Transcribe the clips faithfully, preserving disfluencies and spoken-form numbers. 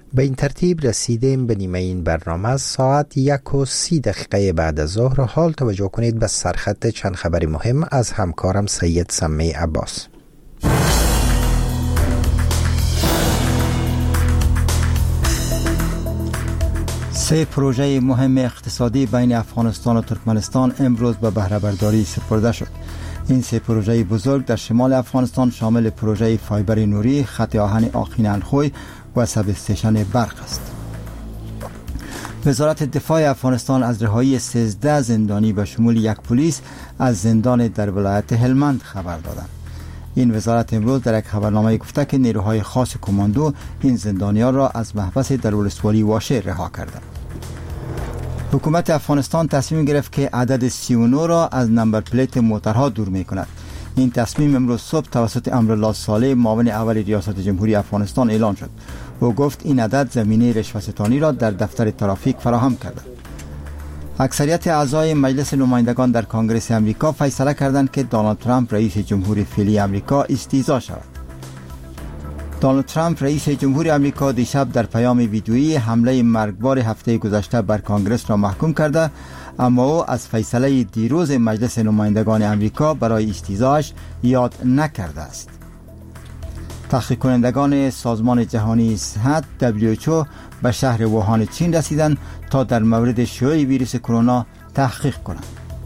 به این ترتیب رسیدیم به نیمه این برنامه. ساعت یک و سی دقیقه بعد از ظهر. حال توجه کنید به سرخط چند خبری مهم از همکارم سید سمی عباس. سه پروژه مهم اقتصادی بین افغانستان و ترکمنستان امروز به بهره برداری سپرده شد. این سه پروژه بزرگ در شمال افغانستان شامل پروژه فایبر نوری، خط آهن آخین الخوی و سب استیشن برق است. وزارت دفاع افغانستان از رهایی سیزده زندانی به شمول یک پلیس از زندان در ولایت هلمند خبر دادند. این وزارت امروز در یک خبرنامه گفته که نیروهای خاص کماندو این زندانیان را از محبس در ولسوالی واشه رها کردند. حکومت افغانستان تصمیم گرفت که عدد سی و نه را از نمبر پلیت موترها دور می کند. این تصمیم امروز صبح توسط امرالله صالح معاون اول ریاست جمهوری افغانستان اعلان شد. او گفت این عدد زمینه رشوه‌ستانی را در دفتر ترافیک فراهم کرده. اکثریت اعضای مجلس نمایندگان در کنگره امریکا فیصله کردند که دونالد ترامپ رئیس جمهوری فعلی امریکا استیضاح شود. دونالد ترامپ رئیس جمهوری امریکا دیشب در پیام ویدیویی حمله مرگبار هفته گذشته بر کنگره را محکوم کرده، اما او از فیصله دیروز مجلس نمایندگان امریکا برای استیضاحش یاد نکرده است. تحقیق کنندگان سازمان جهانی صحت دبلیو اچ او به شهر ووهان چین رسیدند تا در مورد شیوع ویروس کرونا تحقیق کنند.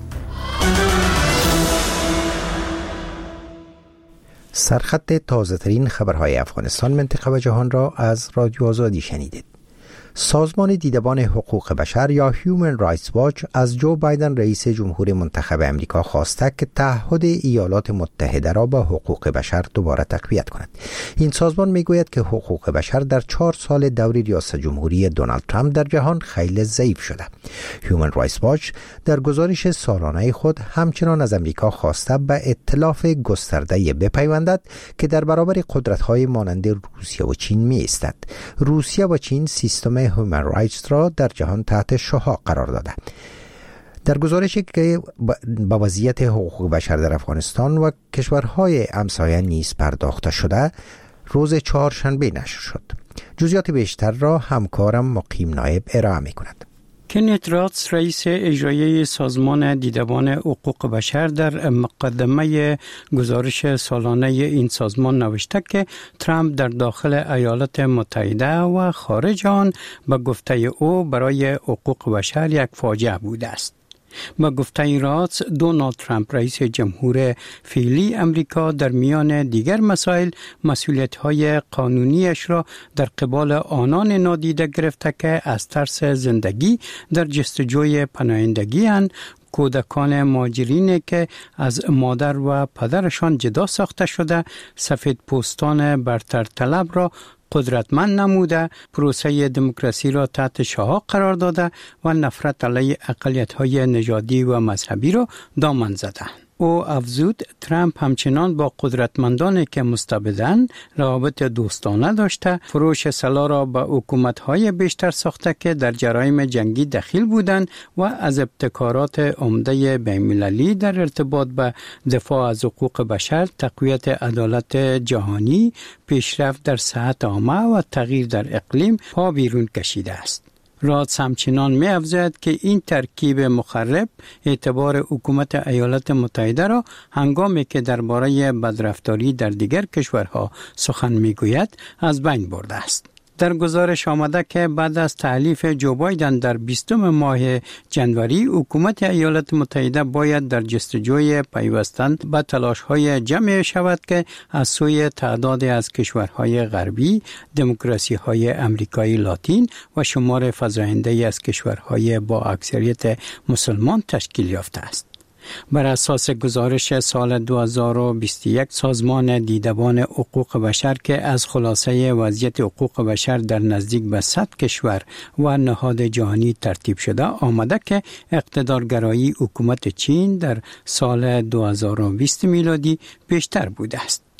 سرخط تازه ترین خبرهای افغانستان، منطقه و جهان را از رادیو آزادی شنیدید. سازمان دیدبان حقوق بشر یا هیومن رایتس واچ از جو بایدن رئیس جمهور منتخب امریکا خواسته که تعهد ایالات متحده را به حقوق بشر دوباره تقویت کند. این سازمان میگوید که حقوق بشر در چهار سال دور ریاست جمهوری دونالد ترامپ در جهان خیلی ضعیف شده. هیومن رایتس واچ در گزارش سالانه خود همچنان از امریکا خواسته به ائتلاف گسترده بپیوندد که در برابر قدرت‌های مانند روسیه و چین می‌ایستد. روسیه و چین سیستم هیومن رایتس را در جهان تحت شعاع قرار داده. در گزارشی که با وضعیت حقوق بشر در افغانستان و کشورهای همسایه نیز پرداخته شده روز چهارشنبه نشر شد. جزئیات بیشتر را همکارم مقیم نایب ارائه می‌کند. کنت راتس رئیس اجرایی سازمان دیدبان حقوق بشر در مقدمه گزارش سالانه این سازمان نوشته که ترامپ در داخل ایالات متحده و خارج آن به گفته او برای حقوق بشر یک فاجعه بوده است. با گفته راتس، دونالد ترامپ رئیس جمهور فعلی امریکا در میان دیگر مسائل مسئولیت‌های قانونیش را در قبال آنان نادیده گرفته که از ترس زندگی در جستجوی پناهندگی اند، کودکان مهاجرین که از مادر و پدرشان جدا ساخته شده، سفید پوستان برتر طلب را قدرتمند نموده، پروسه دموکراسی را تحت شعاع قرار داده و نفرت علیه اقلیت‌های نژادی و مذهبی را دامن زده. او افزود ترامپ همچنان با قدرتمندانی که مستبدند روابط دوستانه داشته، فروش سلاح را به حکومت‌های بیشتر ساخته که در جرایم جنگی دخیل بودند و از ابتکارات عمده بین‌المللی در ارتباط به دفاع از حقوق بشر، تقویت عدالت جهانی، پیشرفت در صحت عامه و تغییر در اقلیم پا بیرون کشیده است. راتس همچنان می افزاید که این ترکیب مخرب اعتبار حکومت ایالات متحده را هنگامی که درباره بدرفتاری در دیگر کشورها سخن می گوید از بین برده است. در گزارش آمده که بعد از تحلیف جو بایدن در بیستم ماه جنوری، حکومت ایالات متحده باید در جستجوی پیوستن به تلاش‌های جمع شود که از سوی تعدادی از کشورهای غربی، دموکراسی‌های امریکای لاتین و شمار فزاینده‌ای از کشورهای با اکثریت مسلمان تشکیل یافته است. بر اساس گزارش سال دو هزار و بیست و یک سازمان دیدبان حقوق بشر که از خلاصه وضعیت حقوق بشر در نزدیک به صد کشور و نهاد جهانی ترتیب شده، آمده که اقتدارگرایی حکومت چین در سال دو هزار و بیست میلادی بیشتر بوده است.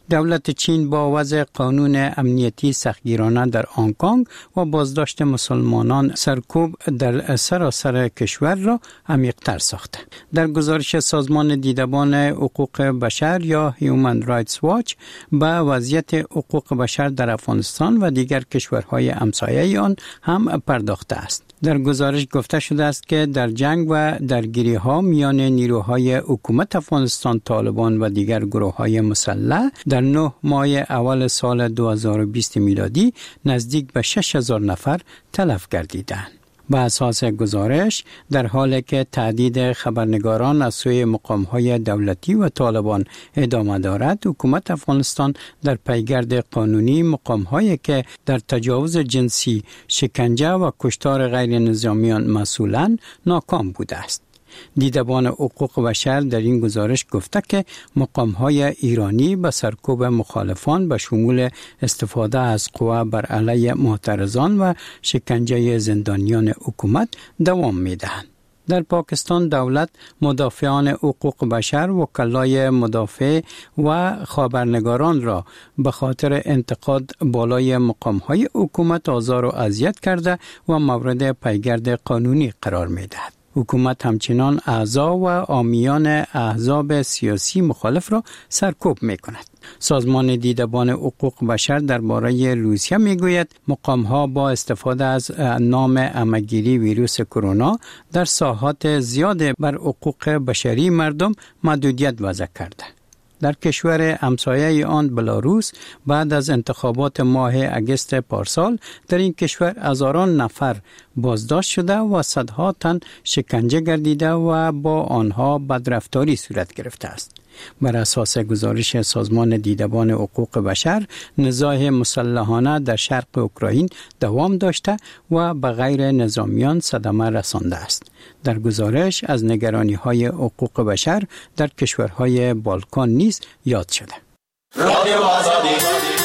دولت چین با وضع قانون امنیتی سختگیرانه در هنگ کنگ و بازداشت مسلمانان سرکوب در سراسر کشور را عمیق‌تر ساخته. در گزارش سازمان دیدبان حقوق بشر یا هیومن رایتس واچ به وضعیت حقوق بشر در افغانستان و دیگر کشورهای همسایه آن هم پرداخته است. در گزارش گفته شده است که در جنگ و درگیری ها میان نیروهای حکومت افغانستان، طالبان و دیگر گروه های مسلح در نه ماه اول سال دو هزار و بیست میلادی نزدیک به شش هزار نفر تلف گردیدند. با اساس گزارش در حالی که تهدید خبرنگاران از سوی مقام‌های دولتی و طالبان ادامه دارد، حکومت افغانستان در پیگرد قانونی مقام‌هایی که در تجاوز جنسی، شکنجه و کشتار غیر نظامیان مسئولند ناکام بوده است. دیدبان حقوق بشر در این گزارش گفته که مقام‌های ایرانی به سرکوب مخالفان به شمول استفاده از قوه بر علیه معترضان و شکنجه زندانیان حکومت دوام می‌دهند. در پاکستان دولت مدافعان حقوق بشر، وکلای مدافع و خبرنگاران را به خاطر انتقاد بالای مقام‌های حکومت آزار و اذیت کرده و مورد پیگرد قانونی قرار می‌دهد. حکومت همچنان اعضا و حامیان احزاب سیاسی مخالف را سرکوب می کند. سازمان دیدبان حقوق بشر درباره روسیه می گوید مقام‌ها با استفاده از نام همه‌گیری ویروس کرونا در ساحات زیاد بر حقوق بشری مردم محدودیت وضع کرده. در کشور همسایه آن بلاروس بعد از انتخابات ماه اگست پارسال در این کشور هزاران نفر بازداشت شده و صدها تن شکنجه گردیده و با آنها بدرفتاری صورت گرفته است. بر اساس گزارش سازمان دیدبان حقوق بشر، نزاع مسلحانه در شرق اوکراین دوام داشته و به غیر نظامیان صدمه رسانده است. در گزارش از نگرانی‌های حقوق بشر در کشورهای بالکان نیز یاد شده. رادیو آزادی.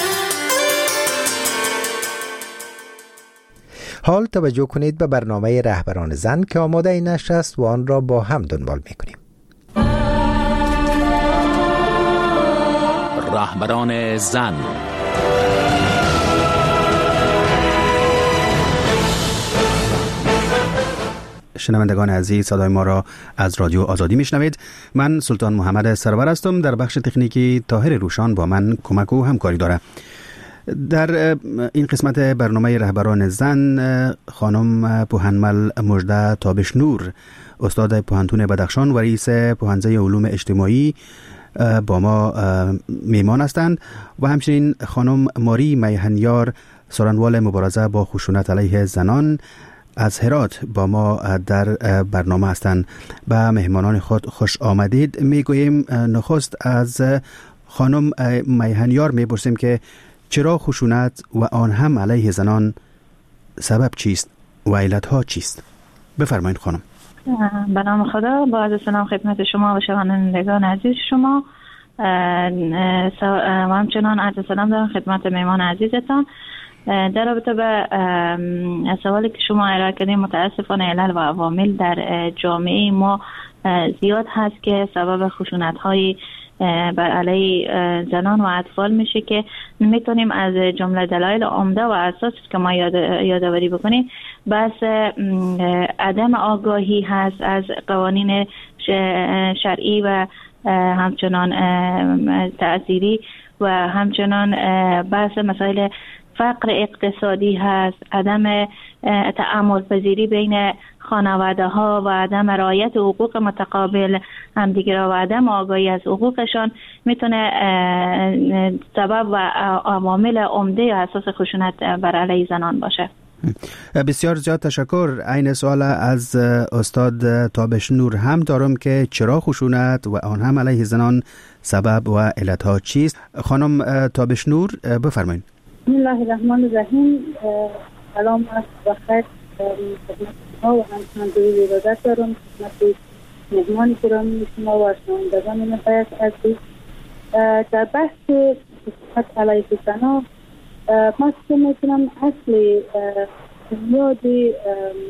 حال توجه کنید به برنامه رهبران زن که آماده این نشر است و آن را با هم دنبال می‌کنیم. رهبران زن. شنوندگان عزیز، صدای ما را از رادیو آزادی میشنوید. من سلطان محمد سرور هستم. در بخش تکنیکی طاهر روشان با من کمک و همکاری داره. در این قسمت برنامه رهبران زن خانم پوهنمل مژده تابشنور، استاد پوهنتون بدخشان و رئیس پوهنځی علوم اجتماعی با ما میمان هستند و همچنین خانم ماری میهنیار، سرانوال مبارزه با خشونت علیه زنان از هرات با ما در برنامه هستند. به مهمانان خود خوش آمدید میگوییم. نخست از خانم میهنیار میپرسیم که چرا خشونت و آن هم علیه زنان سبب چیست و علتها چیست؟ بفرمایید خانم. به نام خدا، با عرض سلام خدمت شما و شنوندگان عزیز شما و همچنان عرض سلام دارم خدمت مهمان عزیزتان. در رابطه به سوالی که شما ارائه کردین، متاسفانه علل و عوامل در جامعه ما زیاد هست که سبب خشونت‌های بر علیه زنان و اطفال میشه که میتونیم از جمله دلایل عمده و اساسی که ما یاد یادآوری بکنیم بس عدم آگاهی هست از قوانین شرعی و همچنان تعزیری و همچنان بحث مسائل فقر اقتصادی هست، عدم تعامل پذیری بین خانواده ها و عدم رعایت حقوق متقابل همدیگر و عدم آگاهی از حقوقشان میتونه سبب و عوامل عمده اساس خشونت بر علیه زنان باشه. بسیار زیاد تشکر. عین سوال از استاد تابشنور هم دارم که چرا خشونت و آن هم علیه زنان سبب و علتها چیست؟ خانم تابشنور بفرمایید. بسم الله الرحمن الرحیم. سلام و خیر خدمت شما و همچنان دوی ارادت دارم خدمت مهمان گرامی شما و شنوندگان نهایت عزیز. در بحث خشونت علیه زنان ما که میتونم اصل بنیاد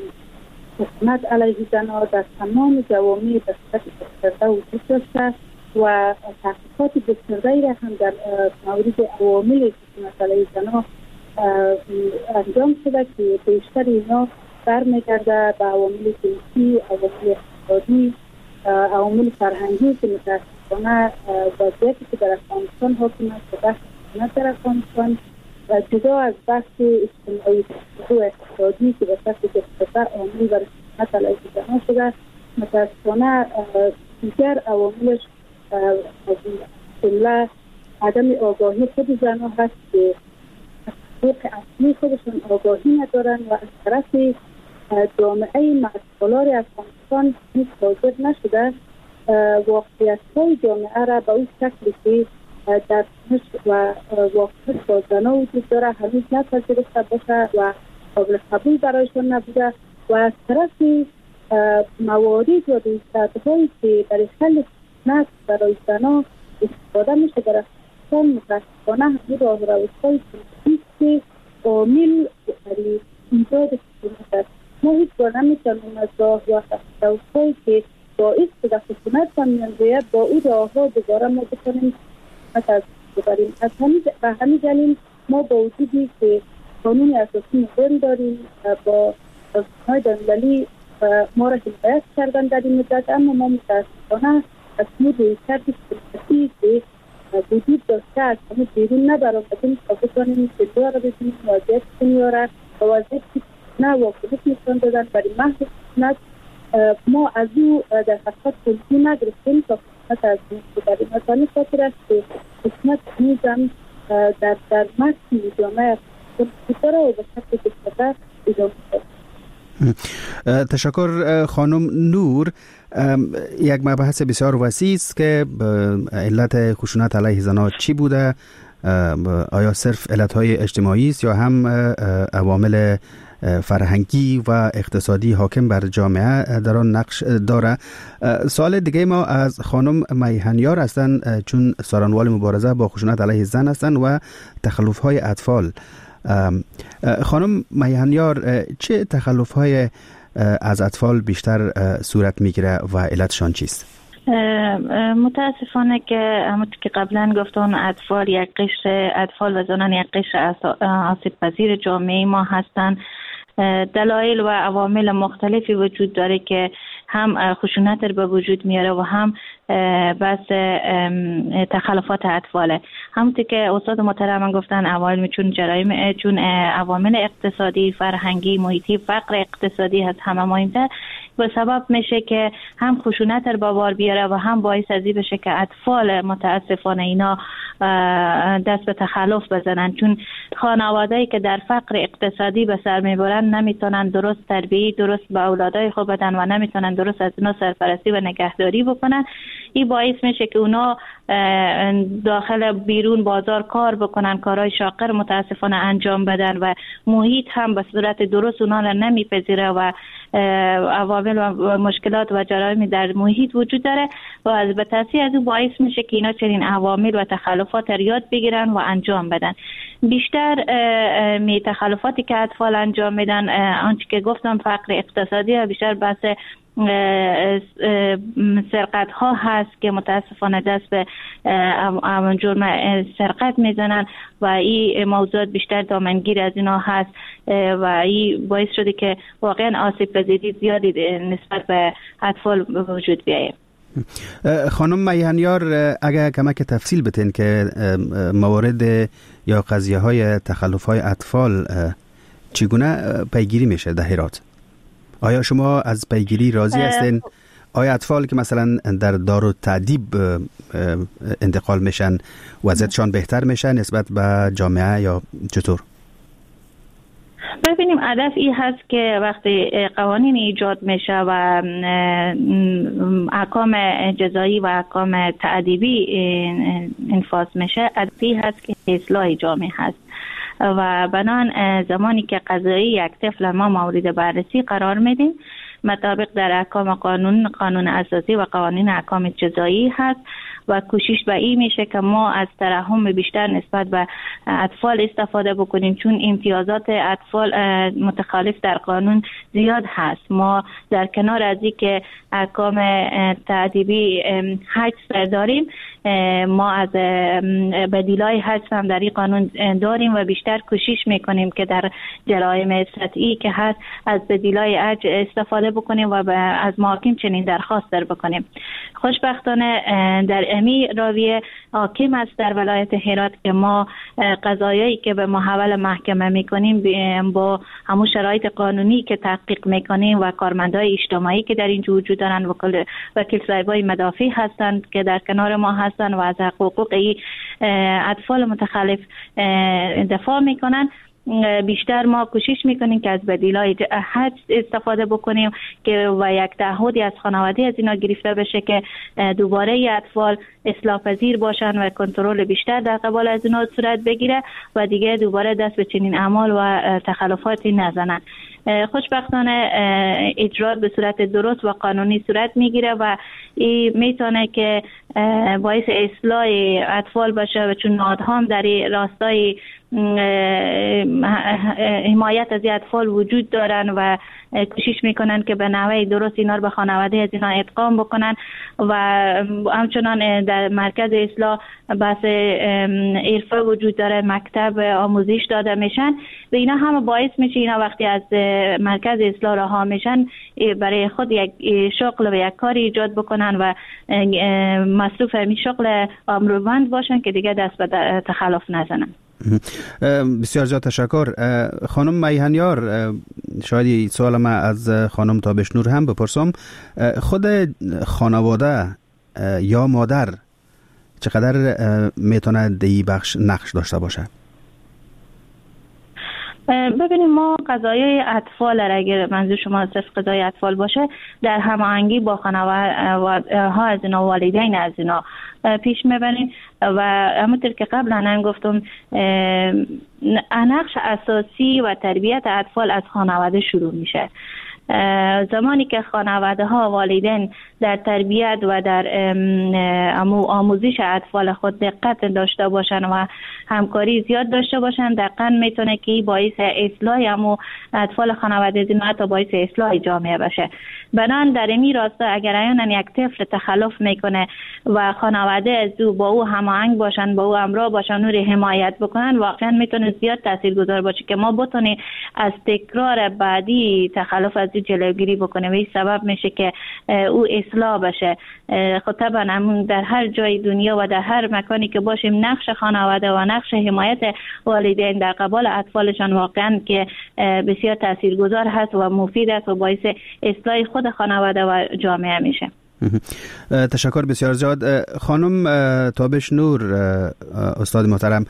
خشونت علیه زنان در تمام جوامع بسیار وجود داشته و تحقیقات گسترده‌ای را هم در مورد عوامل مسئله زنا انجام شده که بیشتر اینا برمیگرده به عوامل سیاسی، عوامل اقتصادی، عوامل فرهنگی که متاسفانه وضعیتی که در افغانستان حاکم است و بحث سنت در افغانستان جدا از بحث اجتماعی و اقتصادی که به شکل گسترده عامل برای سنت علیه زنان شده، متاسفانه دیگر عواملش جمله عدم آگاهی خود زنان هست که حقوق اصلی خودشون آگاهی ندارن و از طرف جامعه مسئولار افغانستان هیچ حاضر نشده واقعیت های جامعه را به اون شکلی که در تنش و واقعیت با زنان وجود داره هنوز نپذیرفته باشه و قابل قبول برایشان نبوده و از طرف موارد و دوستدهایی که برای خل نفس برای زنان استفاده میشه در افغانستان متاسفانه همین راه روش‌های سیاسی که عامل برای ایجاد خشونت است. ما هیچ بار نمیتونیم از راه و روش‌هایی که باعث شده خشونت و میانجویت با او راه‌ها دوباره ما بتونیم از ببریم. از همین دلیل ما با وجودی که قانون اساسی مدرن داریم با سازمان‌های بین‌المللی ما را حمایت کردن در این مدت، اما ما متاسفانه از اون رویکرد سیاسی که وجود داشته از همه بیرون نبرآمدیم تا بتوانیم جلو را ببینیم وضعیت دنیا را و وضعیت که نه واکنش نشان دادن برای محض خشونت ما از او در حقیقت کلفی نگرفتیم تا خشونت از این ببریم. از همین خاطر است که خشونت هنوزم در در متن جامعه وجود داره و به شکل گسترده ادامه دارد. تشکر خانم نور. یک مبحث بسیار وسیع است که علت خشونت علیه زنان چی بوده؟ آیا صرف علتهای اجتماعی است یا هم عوامل فرهنگی و اقتصادی حاکم بر جامعه در آن نقش داره؟ سوال دیگه ما از خانم میهنیار هستند، چون سارنوال مبارزه با خشونت علیه زن هستند و تخلف‌های اطفال. خانم میهنیار، چه تخلف‌های از اطفال بیشتر صورت میگیره و علتشان چیست؟ متاسفانه که همونطور که قبلا گفتم اطفال یک قشر اطفال و زنان یک قشر آسیب پذیر جامعه ما هستند. دلایل و عوامل مختلفی وجود داره که هم خشونت رو به وجود میاره و هم بس تخلفات اطفاله. همونطور که استاد محترم گفتن عوامل چون جرایم چون عوامل اقتصادی، فرهنگی، محیطی، فقر اقتصادی هست همه مهمتر به سبب میشه که هم خشونت رو به بار بیاره و هم باعث از این بشه که اطفال متاسفانه اینا دست به تخلف بزنن، چون خانواده‌ای که در فقر اقتصادی به سر میبرن نمیتونن درست تربیت درست به اولادای خود بدن و نمیتونن درست از اینا سرپرستی و نگهداری بکنن. این باعث میشه که اونا داخل بیرون بازار کار بکنن، کارهای شاقر متاسفانه انجام بدن و محیط هم به صورت درست اونا را نمیپذیره و عوامل و مشکلات و جرایم در محیط وجود داره و از به تاثیر از او باعث میشه که اینا چنین عوامل و تخلفات را یاد بگیرن و انجام بدن. بیشتر می تخلفاتی که اطفال انجام میدن آنچه که گفتم فقر اقتصادی و بیشتر بحث سرقت ها هست که متاسفانه دست به جرم سرقت میزنن و این موضوعات بیشتر دامنگیر از اینا هست و این باعث شده که واقعا آسیب پذیری زیادی نسبت به اطفال وجود بیاید. خانم میهنیار، اگر کمک تفصیل بتین که موارد یا قضیه های تخلف های اطفال چگونه پیگیری میشه در هرات؟ آیا شما از پیگیری راضی هستین؟ آیا اطفال که مثلا در دارالتعدیب انتقال میشن وضعیتشان بهتر میشه نسبت به جامعه یا چطور؟ ببینیم هدف این هست که وقتی قوانین ایجاد میشه و احکام جزایی و احکام تعذیبی انفاذ میشه، هدف این هست که اصلاح جامعه هست و بنان زمانی که قضایی یک طفل ما مورد بررسی قرار میدیم مطابق در احکام قانون قانون اساسی و قوانین احکام جزایی هست و کوشش به این میشه که ما از ترحم بیشتر نسبت به اطفال استفاده بکنیم، چون امتیازات اطفال متخالف در قانون زیاد هست. ما در کنار از این که احکام تأدیبی حجز داریم، ما از بدیلای حجز هم در این قانون داریم و بیشتر کوشش میکنیم که در جرایم سطحی که هست از بدیلای حجز استفاده بکنیم و از محاکم چنین درخواست در بکنیم. خوشبختانه در امی راویه حاکم است در ولایت هرات که ما قضایایی که به محول محکمه میکنیم با همون شرایط قانونی که تحقیق میکنیم و کارمندای اجتماعی که در اینجا وجود دارن و وکیل صاحبای مدافع هستند که در کنار ما هستند و از حقوق اطفال متخلف دفاع میکنن، بیشتر ما کوشش میکنیم که از بدیلای حجز استفاده بکنیم که و یک تعهدی از خانواده از اینا گرفته بشه که دوباره اطفال اصلاح پذیر باشن و کنترل بیشتر در قبال از اینا صورت بگیره و دیگه دوباره دست به چنین اعمال و تخلفاتی نزنن. خوشبختانه اجرات به صورت درست و قانونی صورت میگیره و این میتونه که باعث اصلاح اطفال باشه و چون نهادها هم در راستای حمایت از اطفال وجود دارن و کوشش میکنن که به نحوه درست اینا رو به خانواده از اینا ادغام بکنن و همچنان در مرکز اصلاح بحث عرفه وجود داره، مکتب آموزش داده میشن و اینا هم باعث میشه اینا وقتی از مرکز اصلاح رها میشن برای خود یک شغل و یک کاری ایجاد بکنن و مصروف همین شغل امروزمند باشن که دیگه دست به تخلف نزنن. بسیار زیاد تشکر. خانم میهنیار، شاید سوال ما از خانم تابشنور هم بپرسم، خود خانواده یا مادر چقدر میتونه دی بخش نقش داشته باشه؟ ببینیم ما قضایای اطفال اگر منظور شما صرف قضای اطفال باشه در هماهنگی با خانواده ها از اینا، والدین از اینا پیش میبریم و همونطور که قبلا هم گفتم نقش اساسی و تربیت اطفال از خانواده شروع میشه. زمانی که خانواده ها والدین در تربیت و در آموزش اطفال خود دقت داشته باشن و همکاری زیاد داشته باشن، دقیقاً میتونه که باعث اصلاح امو اطفال خانواده دین حتی باعث اصلاح جامعه بشه. بنان در این راستا اگر اینا یک طفل تخلف میکنه و خانواده از او با او هماهنگ باشن، با او همراه باشن، او رو حمایت بکنن، واقعا میتونه زیاد تاثیرگذار باشه که ما بتونیم از تکرار بعدی تخلف از جلوگیری بکنه و این سبب میشه که او اصلاح بشه. خب طبعا در هر جای دنیا و در هر مکانی که باشیم نقش خانواده و نقش حمایت والدین در قبال اطفالشان واقعا که بسیار تاثیرگذار هست و مفید است و باعث اصلاح خود خانواده و جامعه میشه. تشکر بسیار زیاد. خانم تابشنور، استاد محترم،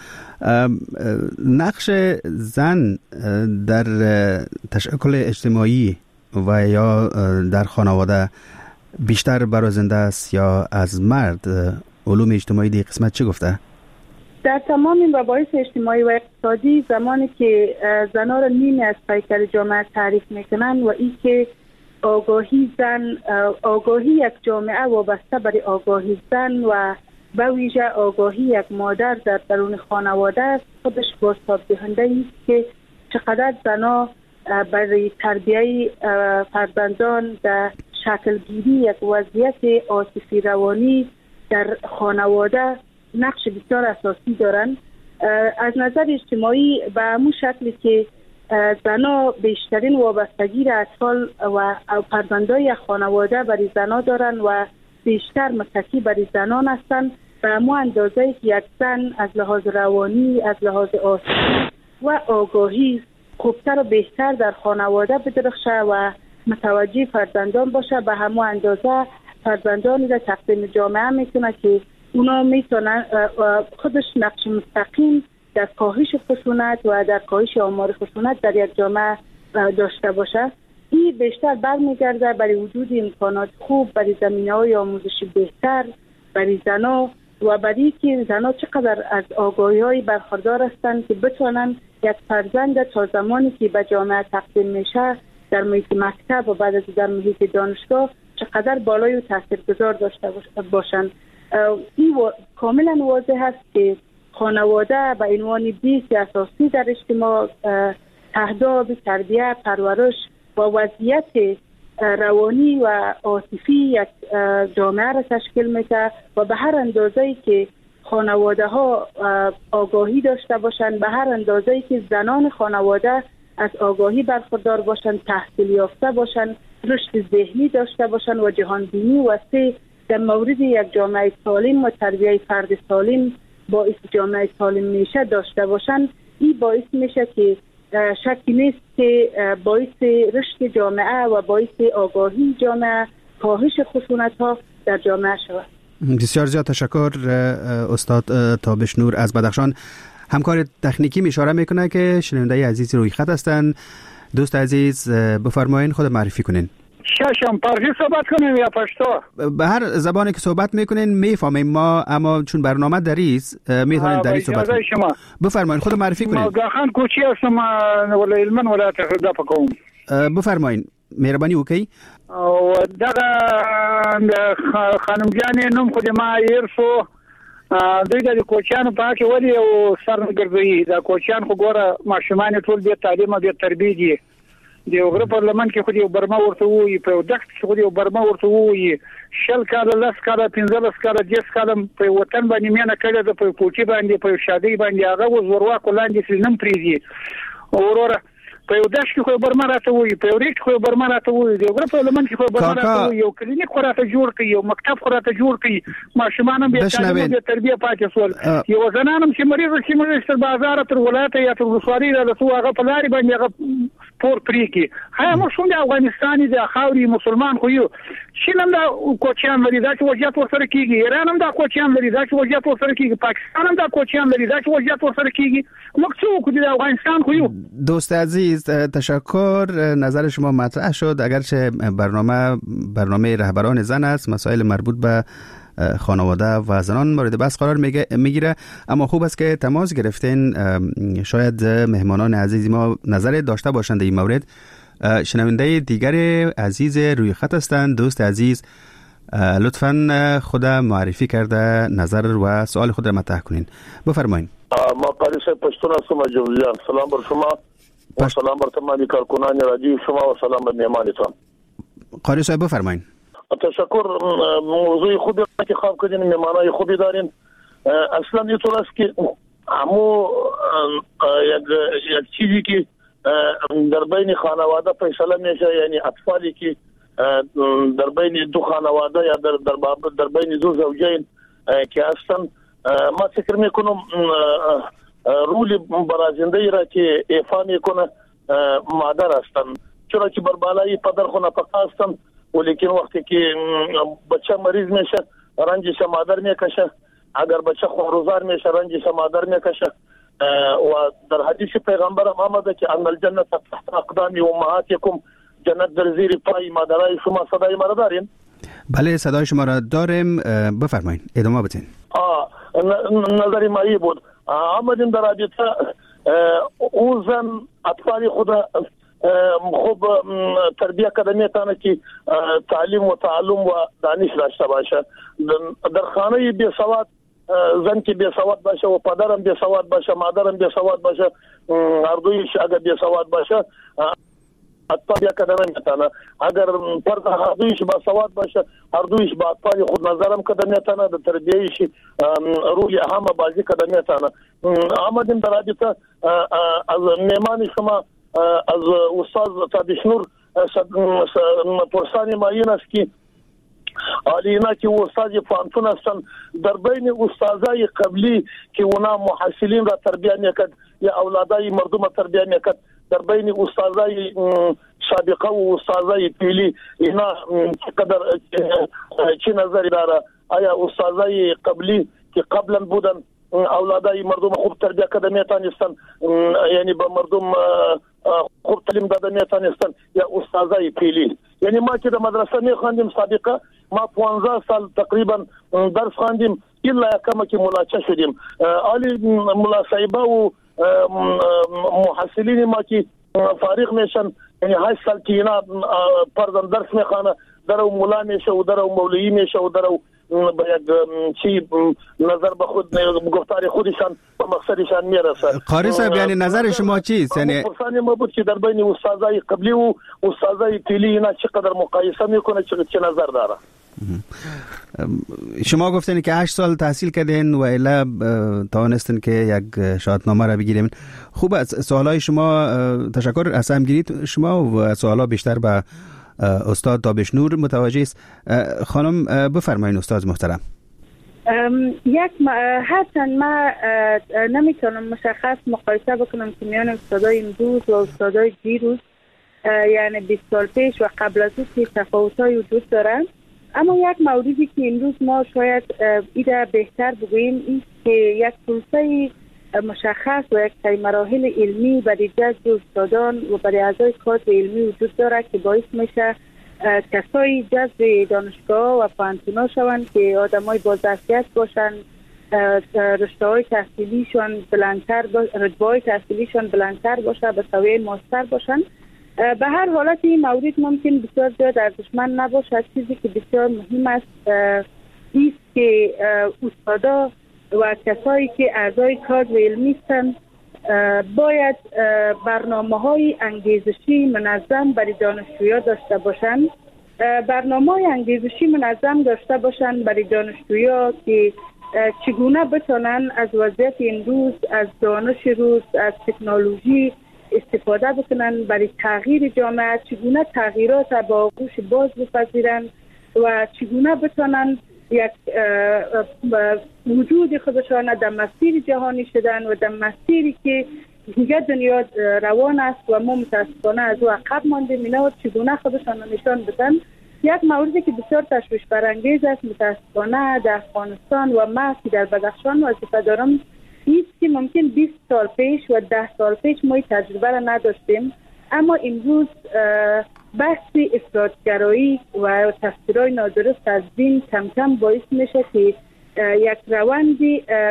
نقش زن در تشکل اجتماعی و یا در خانواده بیشتر برازنده است یا از مرد؟ علوم اجتماعی دی قسمت چه گفته؟ در تمام این مباحث اجتماعی و اقتصادی زمانی که زنها را نیمی از پیکر جامعه تعریف میکنن و این که آگاهی زن، آگاهی یک جامعه وابسته برای آگاهی زن و به ویژه آگاهی یک مادر در درون خانواده است، خودش بازتاب دهنده است که چقدر زنها برای تربیه فرزندان در شکلگیری یک وضعیت عاطفی روانی در خانواده نقش بسیار اساسی دارند. از نظر اجتماعی به همون شکلی که زنها بیشترین وابستگی را اطفال و فرزندای خانواده برای زنها دارند و بیشتر متکی برای زنان هستند، به همون اندازه که یک زن از لحاظ روانی، از لحاظ عاطفی و آگاهی خوبتر و بهتر در خانواده بدرخشه و متوجه فرزندان باشه، به همون اندازه فرزندانی را تقدیم جامعه میکنه که اونا میتونن خودش نقش مستقیم در کاهش خشونت و در کاهش آمار خشونت در یک جامعه داشته باشه. این بیشتر برمیگرده برای وجود امکانات خوب برای زمینه‌های آموزشی بهتر برای زنها و برای که زنها چقدر از آگاهی‌های برخوردار هستند که بتونن یک فرزند تا زمانی که به جامعه تقدیم میشه در محیط مکتب و بعد از در محیط دانشگاه چقدر بالای و تاثیرگذار داشته باشند. این کاملا واضح است که خانواده به عنوان بیس اساسی در اجتماع تهداب تربیت، پرورش و وضعیت روانی و عاطفی یک جامعه را تشکیل میده و به هر اندازه‌ای که خانواده ها آگاهی داشته باشند، به هر اندازه‌ای که زنان خانواده از آگاهی برخوردار باشند، تحصیل یافته باشند، رشد ذهنی داشته باشند و جهانبینی وسیع در مورد یک جامعه سالم و تربیت فرد سالم باعث جامعه سالم میشه داشته باشند، این باعث میشه که شکی نیست که باعث رشد جامعه و باعث آگاهی جامعه، کاهش خشونت ها در جامعه شود. بسیار زیاد تشکر استاد تابش نور از بدخشان. همکار تکنیکی اشاره میکنه که شنونده عزیز روی خط هستند. دوست عزیز بفرمایید خود معرفی کنین. ششم پارسی صحبت کنیم یا پشتو؟ به هر زبانی که صحبت میکنین میفهمیم ما، اما چون برنامه دریست میتونین دری صحبت کنین. بفرمایید خود معرفی کنین. ملگاخان کوچی هستم ولی علمان ولایت ارداف کوم. بفرمایید مهربانی وکي. او دغه خانم جان نوم خو ما يرسو دغه د کوچانو پاکه ولي او سر ګرځي دا کوچان خو ګوره ماشومان ټول به تعلیم به تربیه دي دی وګړه پارلمان کې خو دی برما ورته وي په دغه خو دی برما ورته وي شل کاله لاس کاله پنځلس کاله دیس کاله په وطن باندې مینه کړې ده په پوچی باندې په شادي باندې هغه وزوروا کولاندې سلنم پریزي اورور په یو داش کې خو برما راته وي په یو ریټ خو برما راته وي دی وګړه پارلمان کې خو برما راته وي یو کلینیک خو راته جوړ کړي یو مکتب خو راته جوړ کړي ماشومان به تعلیم به تربیه پاتې سول یو زنانم چې مریض چې مریض تر بازار تر ولایت یا تر وسواري راته هغه په لاري باندې هغه پور پریکی هغه مو شوم د افغانستان د خاوري مسلمان خو یو شینم دا کوچیان لري دا چې وضعیت ورسره کیږي ایران هم دا کوچیان لري دا چې وضعیت ورسره کیږي پاکستان هم دا کوچیان لري دا چې وضعیت ورسره کیږي مقصود کو د افغانستان خو یو. دوست عزیز تشکر، نظر شما مطرح شد. اگرچه برنامه برنامه رهبران زن است، مسائل مربوط به خانواده و زنان مورد بحث قرار میگیره، اما خوب است که تماس گرفتین. شاید مهمانان عزیز ما نظر داشته باشند این مورد. شنونده دیگر عزیز روی خط هستند. دوست عزیز لطفاً خود معرفی کرده نظر و سوال خود را مطرح کنین. بفرمایید. ما قاری صاحب پشتون هستم از جوزیان. سلام بر شما و سلام بر تمامی کارکنان رادیو شما و سلام بر مهمانتان. قاری صاحب بفرمایید. تشکر. موضوع خوبی انتخاب کردین، مهمانای خوبی دارین. اصلا اینطور است که همو یک یک چیزی که در بین خانواده فیصله میشه، یعنی اطفالی که در بین دو خانواده یا در در, در بین دو زوجین که هستن، ما فکر میکنم رول برازنده را که ایفا میکنه مادر هستن، چرا که بر بالای پدر خو نفقه هستن، ولیکن وقتی که بچه مریض میشه رنجش مادر میکشه، اگر بچه خونروزار میشه رنجش مادر میکشه. و در حدیث پیغمبر هم آمده که ان الجنت تحت اقدام امهاتکم، جنت در زیر پای مادرای شما. صدای ما را دارین؟ بله صدای شما را داریم، بفرمایید ادامه بدین. آه نظری ما ای بود. آمدیم در رابطه او زن اطفال خود خوب تربیه کدمیتانه که تعلیم و تعلم و دانش داشته باشه. در خانه بی سواد زن که بی سواد باشه و پدرم بی سواد باشه، مادرم بی سواد باشه، هر دویش اگر بی سواد باشه اطفال یا کدنه میتانه. اگر فرد هر دویش با سواد باشه هر دویش با اطفال خود نظرم کدنه میتانه، در تربیهش روی اهم بازی کدنه میتانه. آمدیم در رابطه از مهمان شما از استاد تابشنور پرسانی ما این است که آلینا که استاد فانتون هستن، در بین استادای قبلی که اونا محصلین را تربیه میکرد یا اولادای مردم تربیه میکرد، در بین استادای سابقه و استادای پیلی اینا چقدر چی نظری داره؟ آیا استادای قبلی که قبلا بودن اولادای مردم خوب تربیه کده میتونستن، یعنی به مردم خوب تعلیم داده میتونستن، یا استادای پیلی؟ یعنی ما که در مدرسه میخواندیم سابقه، ما پانزده سال تقریبا درس خواندیم الا کما که ملاچه شدیم. آلی ملا صاحبه و محصلین ما که فارغ میشن، یعنی هشت سال که اینا پردن درس میخوانه، درو مولا میشه و درو مولوی میشه و درو به یک چی نظر به خود گفتار خودشان به مقصدشان میرسند. قاری صاحب یعنی نظر شما چیست؟ یعنی پرسان ما بود که در بین استادای قبلی و استادای فعلی اینا چقدر مقایسه میکنه، چه نظر داره؟ شما گفتین که هشت سال تحصیل کردین و الا توانستین که یک شهادتنامه را بگیرین. خوب است. سوالای شما تشکر از همگیری شما و سوالا بیشتر به استاد دابشنور متوجه است. خانم بفرمایید استاد محترم. یک هرچند ما نمیتونم مشخص مقایسه بکنم که میان استادای امروز و استادای دیروز یعنی بیست سال پیش و قبل از اون تفاوت‌های وجود دارند، اما یک موردی که امروز ما شاید ایده بهتر بگوییم این که یک پروسه مشخص و یک سری مراحل علمی برای جذب استادان و برای اعضای کادر علمی وجود داره که باعث میشه کسایی جذب دانشگاه و پانتونا شوند که آدمای با ظرفیت باشن، رشته‌های تحصیلیشان بلندتر باشه، رتبه‌های تحصیلیشان بلندتر باشه، به سویه ماستر باشن. به هر حالت این مورد ممکن بسیار زیاد ارزشمند نباشه. چیزی که بسیار مهم است ایست که استادا و کسایی که اعضای کادر علمی هستند باید برنامه‌های انگیزشی منظم برای دانشجویان داشته باشند. برنامه‌های انگیزشی منظم داشته باشند برای دانشجویان که چگونه بتونن از وضعیت امروز، از دانش روز، از تکنولوژی استفاده بکنن برای تغییر جامعه، چگونه تغییرات با آغوش باز بپذیرن و چگونه بتونن یک وجود خودشان در مسیر جهانی شدن و در مسیری که دیگه دنیا روان است و ما متاسفانه از او عقب ماندیم، اینا چگونه خودشان نشان بدن. یک موردی که بسیار تشویش برانگیز است متاسفانه در افغانستان و ما که در بدخشان وظیفه دارم ایست که ممکن بیست سال پیش و ده سال پیش ما تجربه را نداشتیم، اما امروز بحث افراطگرایی و تفسیرهای نادرست از دین کم کم باعث میشه که یک روند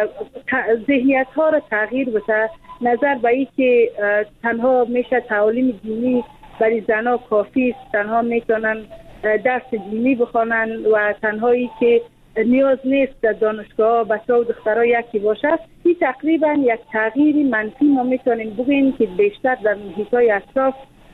ذهنیت ها را تغییر بده. نظر به این که تنها میشه تعالیم دینی برای زنها کافی است، تنها میتونن درس دینی بخوانن و تنهایی که نیاز نیست در دانشگاه بچه‌ها و دخترها یکی باشد. این تقریبا یک تغییر منفی ما میتونیم بگیم که بیشتر در محیط‌های اطراف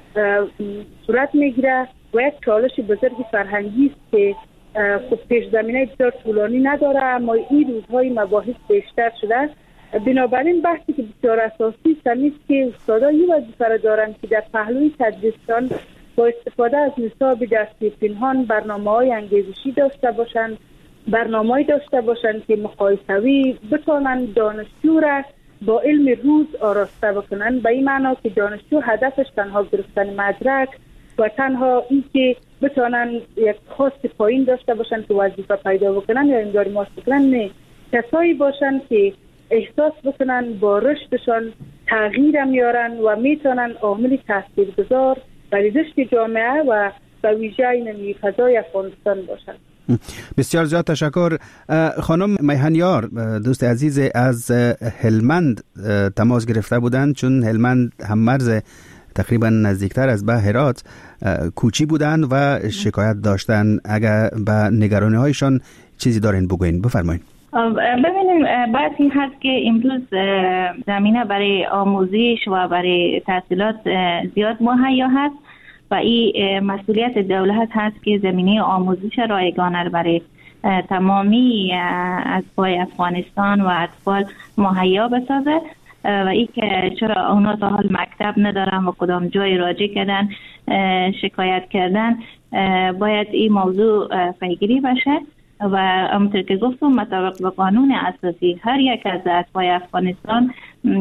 صورت میگیره و یک چالش بزرگ فرهنگی است که خب پیش زمینه بسیار طولانی نداره، اما این روزهای مباحث بیشتر شده. بنابراین بحثی که بسیار اساسی است این است که استادان این وظیفه را دارند که در پهلوی تدریسشان با استفاده از نصاب درسی پنهان برنامه‌های انگیزشی داشته باشند، برنامه‌ای داشته باشند که مقایسوی بتوانن دانشجو را با علم روز آراسته بکنن، به این معنا که دانشجو هدفش تنها گرفتن مدرک و تنها این که بتوانن یک خواست پایین داشته باشن که وظیفه پیدا بکنن یا امداری ماست بکنن، نه، کسایی باشن که احساس بکنن با رشدشان تغییر میارن و میتونن عامل تاثیرگذار برای رشد جامعه و به ویژه این فضای افغانستان باشن. بسیار زیاد تشکر. خانم میهنیار دوست عزیز از هلمند تماس گرفته بودند، چون هلمند هم مرز تقریبا نزدیکتر از به هرات کوچی بودند و شکایت داشتن. اگر به نگرانی هایشان چیزی دارین بگوین بفرمایید. ببینیم بعد این هست که امروز زمینه برای آموزش و برای تحصیلات زیاد مهیا هست و این مسئولیت دولت هست که زمینه آموزش رایگانه برای تمامی اطفال افغانستان و اطفال مهیا بسازه و این که چرا اونا تا حال مکتب ندارن و کدام جای راجع کردن شکایت کردن، باید این موضوع پیگیری بشه و همونطور که گفتم مطابق به قانون اساسی هر یک از اطفال افغانستان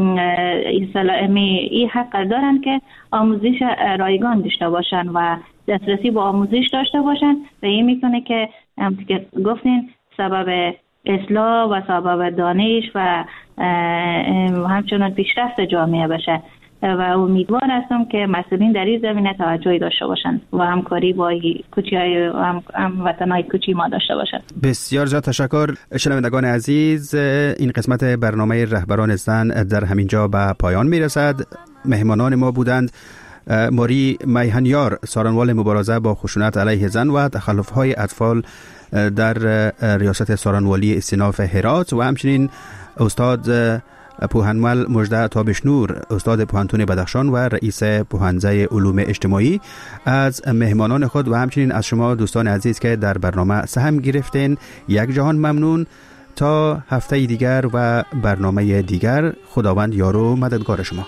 این حق دارن که آموزش رایگان داشته باشن و دسترسی به آموزش داشته باشن و این میکنه که همونطور که گفتین سبب اصلاح و سبب دانش و همچنان پیشرفت جامعه بشه و امیدوار هستم که مسئولین در این زمینه توجهی داشته باشند و همکاری با کوچی‌های هم وطن‌های کوچی ما داشته باشند. بسیار زیاد تشکر. شنوندگان عزیز، این قسمت برنامه رهبران زن در همینجا به پایان میرسد. مهمانان ما بودند ماری میهنیار، سارنوال مبارزه با خشونت علیه زن و تخلف‌های اطفال در ریاست سارنوالی استیناف هرات، و همچنین استاد پوهنمل مژده تابشنور، استاد پوهنتون بدخشان و رئیس پوهنځی علوم اجتماعی، از مهمانان خود و همچنین از شما دوستان عزیز که در برنامه سهم گرفتین یک جهان ممنون. تا هفته دیگر و برنامه دیگر، خداوند یار و مددگار شما.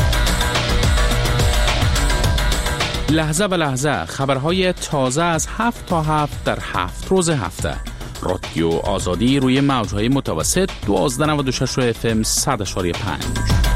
لحظه به لحظه خبرهای تازه از هفت تا هفت در هفت روز هفته. رادیو آزادی روی موجهای متوسط دوازده و دو شش اف ام صد و پنج.